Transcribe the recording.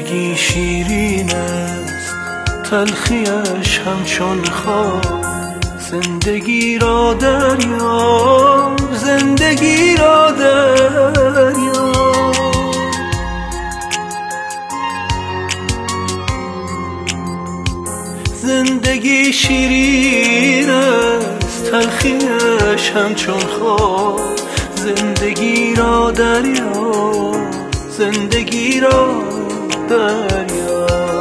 زندگی شیرین است، تلخیش همچون خواب. زندگی را دریاب، زندگی را دریاب. زندگی شیرین است، تلخیش همچون خواب. زندگی را دریاب، زندگی را دریاب.